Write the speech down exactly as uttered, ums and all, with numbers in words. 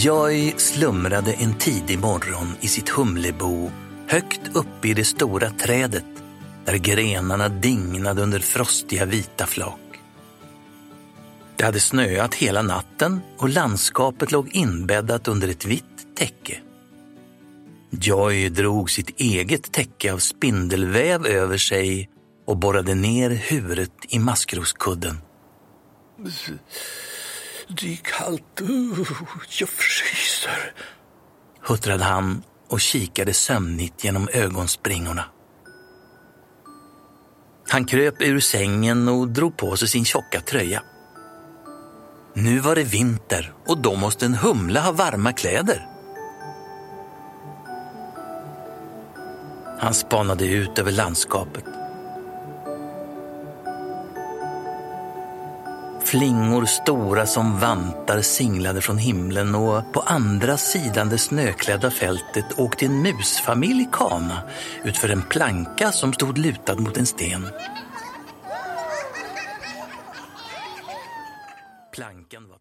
Joy slumrade en tidig morgon i sitt humlebo högt uppe i det stora trädet där grenarna dignade under frostiga vita flak. Det hade snöat hela natten och landskapet låg inbäddat under ett vitt täcke. Joy drog sitt eget täcke av spindelväv över sig och borrade ner huvudet i maskroskudden. Det är kallt, uh, jag fryser, huttrade han och kikade sömnigt genom ögonspringorna. Han kröp ur sängen och drog på sig sin tjocka tröja. Nu var det vinter och då måste en humla ha varma kläder. Han spanade ut över landskapet. Flingor stora som vantar singlade från himlen och på andra sidan det snöklädda fältet åkte en musfamilj kana utför en planka som stod lutad mot en sten. Plankan var